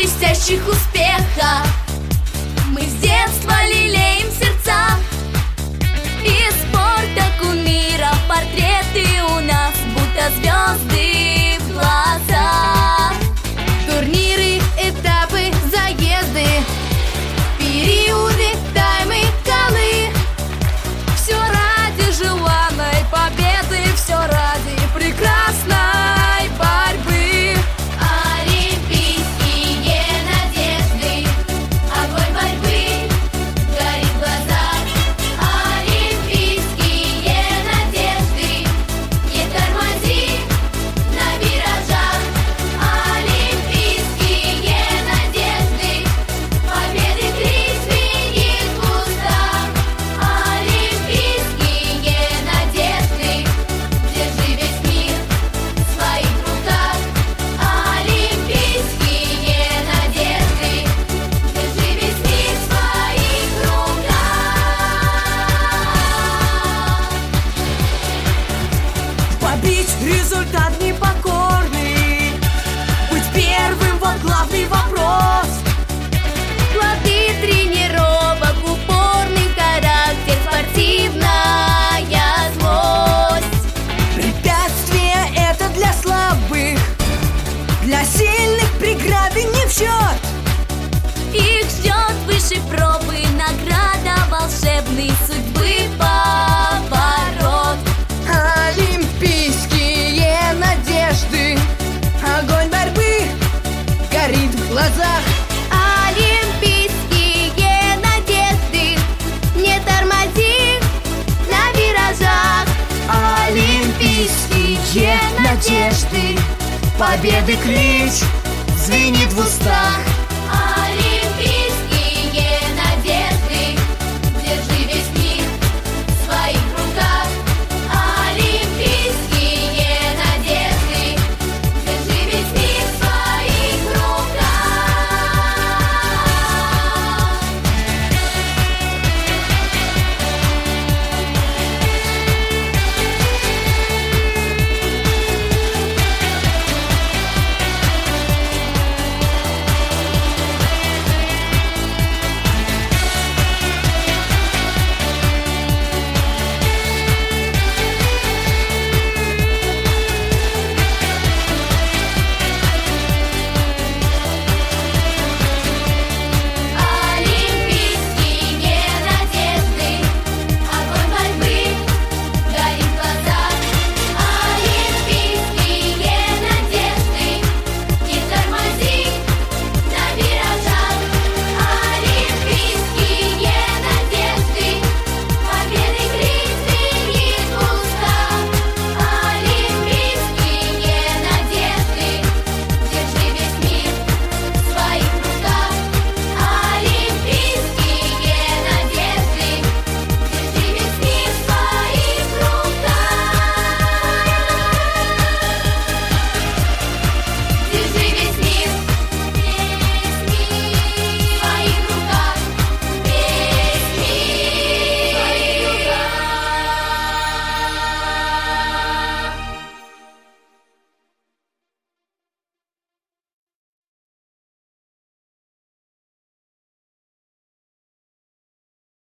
блестящих успехах. Мы с детства лелеем сердца, из спорта кумиров портреты у нас будто звезды в глазах. Турниры, этапы, заезды, периоды, таймы, голы. Все ради желанной победы, все ради прекрасной борьбы. Олимпийские надежды, огонь борьбы горит в глазах. Олимпийские надежды, не тормози на виражах. Олимпийские надежды, победы крик звенит в устах. Олимпийские надежды, держи весь мир в своих руках. Олимпийские надежды, держи весь мир в своих руках. Побить результат непокорный, быть первым — вот главный вопрос. Плоды тренировок, упорный характер, спортивная злость. Препятствие — это для слабых, для сильных преграды не в счет. Их ждет выше пробы награда, волшебный судьбы поворот. Олимпийские надежды, огонь борьбы горит в глазах. Олимпийские надежды, не тормози на виражах. Олимпийские надежды, победы клич